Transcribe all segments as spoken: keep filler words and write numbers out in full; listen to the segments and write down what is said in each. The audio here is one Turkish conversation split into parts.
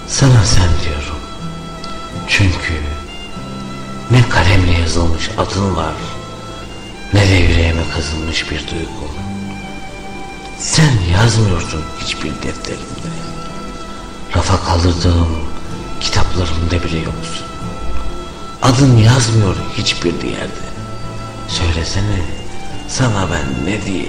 Sana sen diyorum. Çünkü ne kalemle yazılmış adın var, ne de yüreğime kazınmış bir duygun. Sen yazmıyorsun hiçbir defterimde. Rafa kaldırdığım kitaplarımda bile yoksun. Adın yazmıyor hiçbir yerde. Söylesene, sana ben ne diyeyim?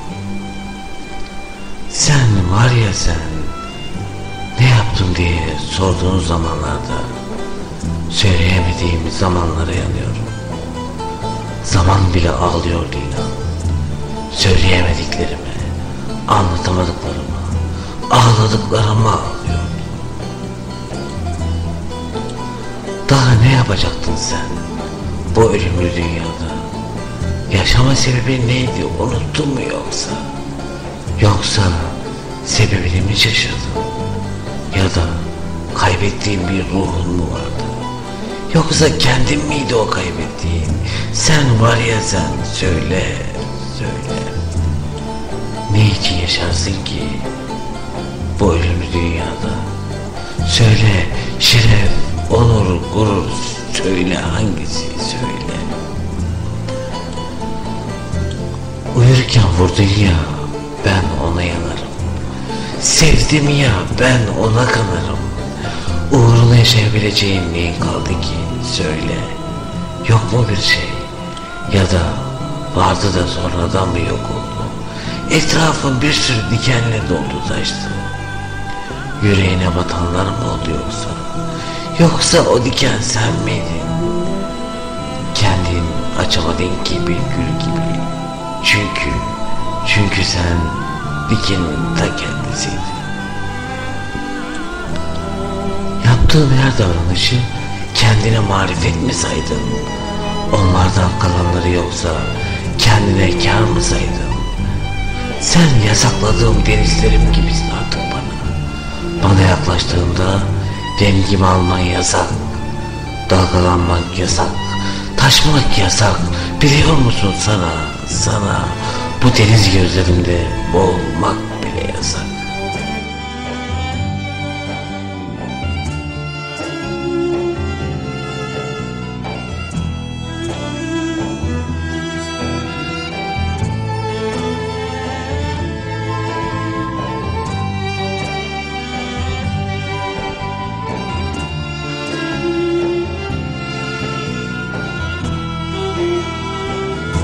Sen var ya sen, ne yaptım diye sorduğun zamanlarda söyleyemediğim zamanlara yanıyorum. Zaman bile ağlıyor Lina. Söyleyemediklerimi, anlatamadıklarımı, ağladıklarımı ağlıyor. Daha ne yapacaktın sen bu ölümlü dünyada? Yaşama sebebi neydi, unuttun mu yoksa? Yoksa sebebini mi şaşırdın? Ya da kaybettiğin bir ruhun mu vardı? Yoksa kendin miydi o kaybettiğin? Sen var ya sen, söyle, söyle. Ne için yaşarsın ki bu ölümlü dünyada? Söyle, şeref, onur, gurur, söyle hangisi, söyle. Uyurken vurdun ya, ben ona yanarım. Sevdim ya, ben ona kanarım. Uğruna yaşayabileceğin neyin kaldı ki, söyle. Yok mu bir şey? Ya da vardı da sonradan mı yok oldu? Etrafın bir sürü dikenle doldu taştı. Yüreğine batanlar mı oldu yoksa? Yoksa o diken sen miydin? Kendin açamadın ki bir gül gibi. Çünkü, çünkü sen dikenin ta kendisiydin. Yaptığın her davranışı kendine marifet mi saydın? Onlardan kalanları yoksa kendine kâr mı saydın? Sen yasakladığım denizlerim gibisin artık bana. Bana yaklaştığında rengimi alman yasak. Dalgalanmak yasak. Taşmak yasak. Biliyor musun sana, sana bu deniz gözlerimde boğulmak bile yasak.